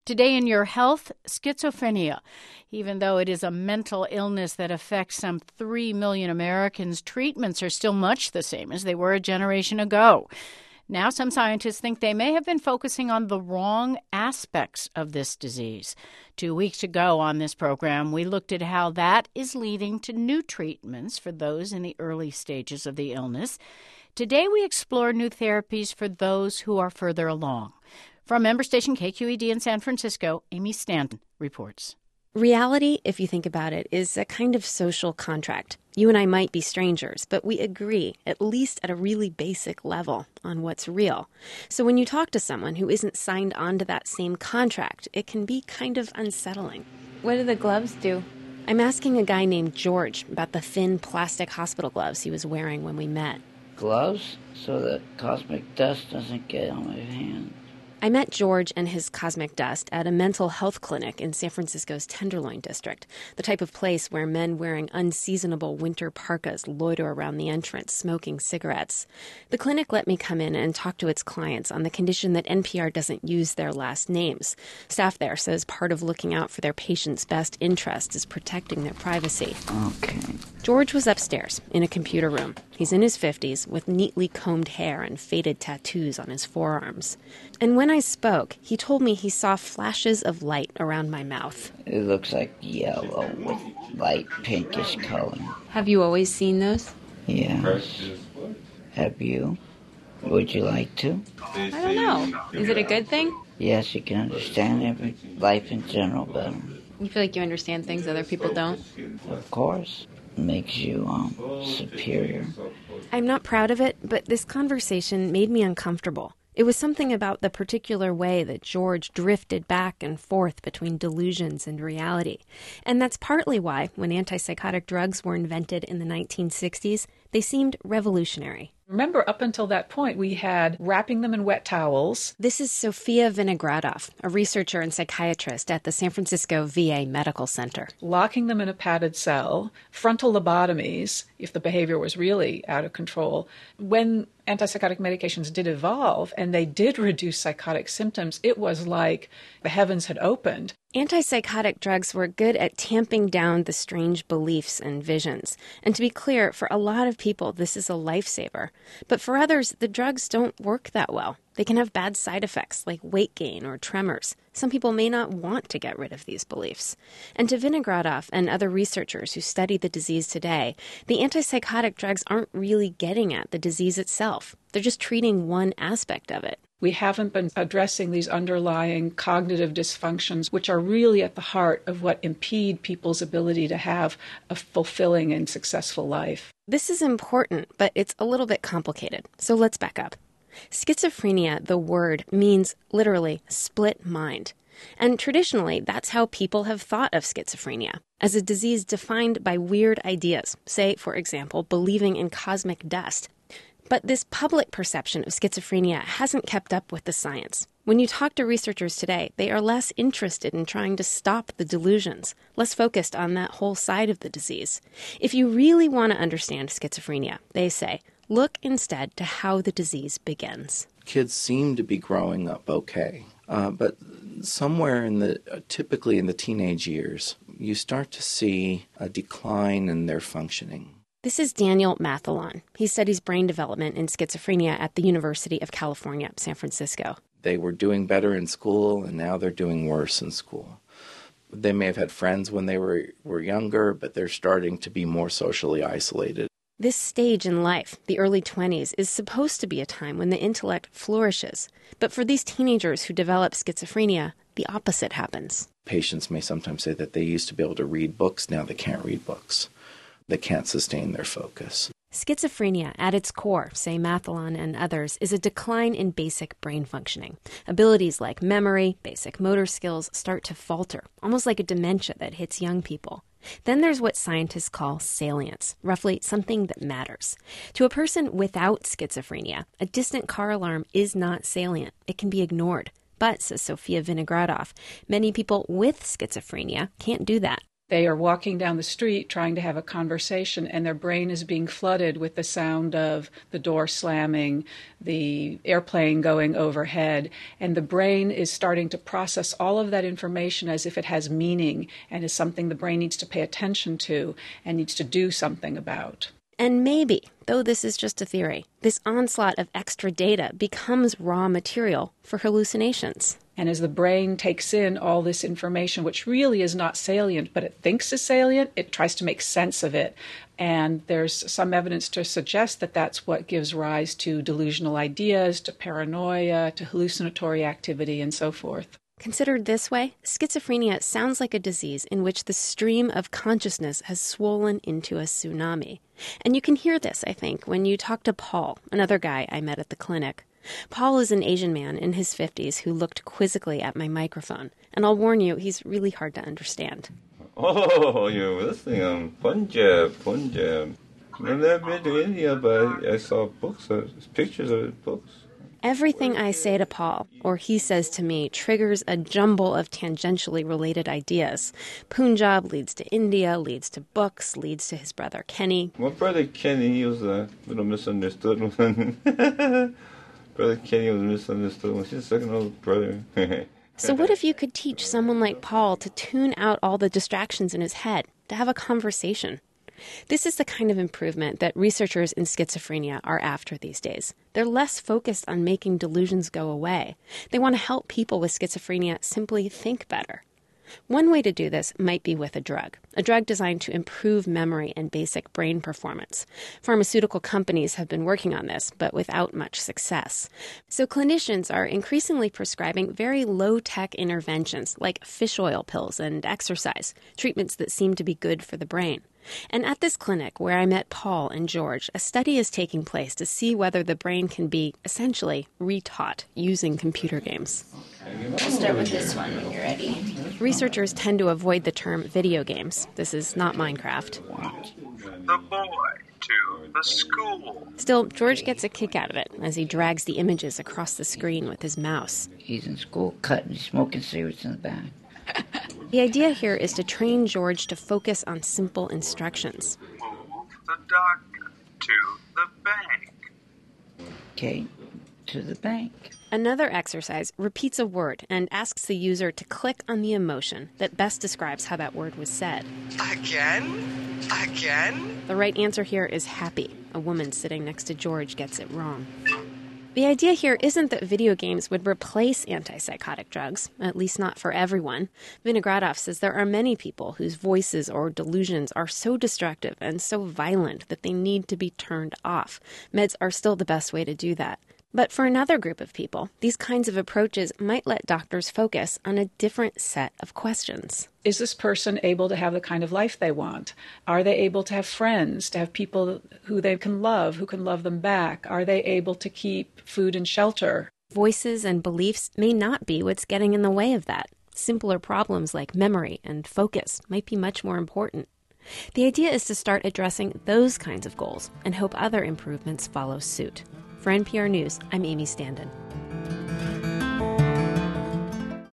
Today in Your Health, schizophrenia. Even though it is a mental illness that affects some 3 million Americans, treatments are still much the same as they were a generation ago. Now some scientists think they may have been focusing on the wrong aspects of this disease. 2 weeks ago on this program, we looked at how that is leading to new treatments for those in the early stages of the illness. Today we explore new therapies for those who are further along. From member station KQED in San Francisco, Amy Stanton reports. Reality, if you think about it, is a kind of social contract. You and I might be strangers, but we agree, at least at a really basic level, on what's real. So when you talk to someone who isn't signed on to that same contract, it can be kind of unsettling. What do the gloves do? I'm asking a guy named George about the thin plastic hospital gloves he was wearing when we met. Gloves? So that cosmic dust doesn't get on my hand. I met George and his cosmic dust at a mental health clinic in San Francisco's Tenderloin district, the type of place where men wearing unseasonable winter parkas loiter around the entrance smoking cigarettes. The clinic let me come in and talk to its clients on the condition that NPR doesn't use their last names. Staff there says part of looking out for their patients' best interest is protecting their privacy. Okay. George was upstairs in a computer room. He's in his 50s with neatly combed hair and faded tattoos on his forearms. And when I spoke, he told me he saw flashes of light around my mouth. It looks like yellow with light pinkish color. Have you always seen those? Yes. Have you? Would you like to? I don't know. Is it a good thing? Yes, you can understand life in general better. You feel like you understand things other people don't? Of course. Makes you superior. I'm not proud of it, but this conversation made me uncomfortable. It was something about the particular way that George drifted back and forth between delusions and reality. And that's partly why, when antipsychotic drugs were invented in the 1960s, they seemed revolutionary. Remember, up until that point, we had wrapping them in wet towels. This is Sofia Vinogradov, a researcher and psychiatrist at the San Francisco VA Medical Center. Locking them in a padded cell, frontal lobotomies, if the behavior was really out of control. When antipsychotic medications did evolve and they did reduce psychotic symptoms, it was like the heavens had opened. Antipsychotic drugs were good at tamping down the strange beliefs and visions. And to be clear, for a lot of people, this is a lifesaver. But for others, the drugs don't work that well. They can have bad side effects like weight gain or tremors. Some people may not want to get rid of these beliefs. And to Vinogradov and other researchers who study the disease today, the antipsychotic drugs aren't really getting at the disease itself. They're just treating one aspect of it. We haven't been addressing these underlying cognitive dysfunctions, which are really at the heart of what impede people's ability to have a fulfilling and successful life. This is important, but it's a little bit complicated. So let's back up. Schizophrenia, the word, means literally split mind. And traditionally, that's how people have thought of schizophrenia, as a disease defined by weird ideas, say, for example, believing in cosmic dust. But this public perception of schizophrenia hasn't kept up with the science. When you talk to researchers today, they are less interested in trying to stop the delusions, less focused on that whole side of the disease. If you really want to understand schizophrenia, they say, look instead to how the disease begins. Kids seem to be growing up okay, but somewhere typically in the teenage years, you start to see a decline in their functioning. This is Daniel Mathalon. He studies brain development in schizophrenia at the University of California, San Francisco. They were doing better in school, and now they're doing worse in school. They may have had friends when they were younger, but they're starting to be more socially isolated. This stage in life, the early 20s, is supposed to be a time when the intellect flourishes. But for these teenagers who develop schizophrenia, the opposite happens. Patients may sometimes say that they used to be able to read books, now they can't read books. They can't sustain their focus. Schizophrenia, at its core, say Mathalon and others, is a decline in basic brain functioning. Abilities like memory, basic motor skills start to falter, almost like a dementia that hits young people. Then there's what scientists call salience, roughly something that matters. To a person without schizophrenia, a distant car alarm is not salient. It can be ignored. But, says Sofia Vinogradov, many people with schizophrenia can't do that. They are walking down the street trying to have a conversation, and their brain is being flooded with the sound of the door slamming, the airplane going overhead, and the brain is starting to process all of that information as if it has meaning and is something the brain needs to pay attention to and needs to do something about. And maybe, though this is just a theory, this onslaught of extra data becomes raw material for hallucinations. And as the brain takes in all this information, which really is not salient, but it thinks is salient, it tries to make sense of it. And there's some evidence to suggest that that's what gives rise to delusional ideas, to paranoia, to hallucinatory activity, and so forth. Considered this way, schizophrenia sounds like a disease in which the stream of consciousness has swollen into a tsunami. And you can hear this, I think, when you talk to Paul, another guy I met at the clinic. Paul is an Asian man in his 50s who looked quizzically at my microphone. And I'll warn you, he's really hard to understand. Oh, you're listening. Punjab. I've never been to India, but I saw books, pictures of books. Everything I say to Paul, or he says to me, triggers a jumble of tangentially related ideas. Punjab leads to India, leads to books, leads to his brother Kenny. My brother Kenny, he was a little misunderstood one. Brother Kenny was misunderstood one. She's the second oldest brother. So what if you could teach someone like Paul to tune out all the distractions in his head, to have a conversation? This is the kind of improvement that researchers in schizophrenia are after these days. They're less focused on making delusions go away. They want to help people with schizophrenia simply think better. One way to do this might be with a drug designed to improve memory and basic brain performance. Pharmaceutical companies have been working on this, but without much success. So clinicians are increasingly prescribing very low-tech interventions like fish oil pills and exercise, treatments that seem to be good for the brain. And at this clinic where I met Paul and George, a study is taking place to see whether the brain can be essentially retaught using computer games. We'll start with this one when you're ready. Researchers tend to avoid the term video games. This is not Minecraft. The boy to the school. Still, George gets a kick out of it as he drags the images across the screen with his mouse. He's in school cutting, smoking cigarettes in the back. The idea here is to train George to focus on simple instructions. Move the doctor to the bank. Okay, to the bank. Another exercise repeats a word and asks the user to click on the emotion that best describes how that word was said. Again? The right answer here is happy. A woman sitting next to George gets it wrong. The idea here isn't that video games would replace antipsychotic drugs, at least not for everyone. Vinogradov says there are many people whose voices or delusions are so destructive and so violent that they need to be turned off. Meds are still the best way to do that. But for another group of people, these kinds of approaches might let doctors focus on a different set of questions. Is this person able to have the kind of life they want? Are they able to have friends, to have people who they can love, who can love them back? Are they able to keep food and shelter? Voices and beliefs may not be what's getting in the way of that. Simpler problems like memory and focus might be much more important. The idea is to start addressing those kinds of goals and hope other improvements follow suit. For NPR News, I'm Amy Standen.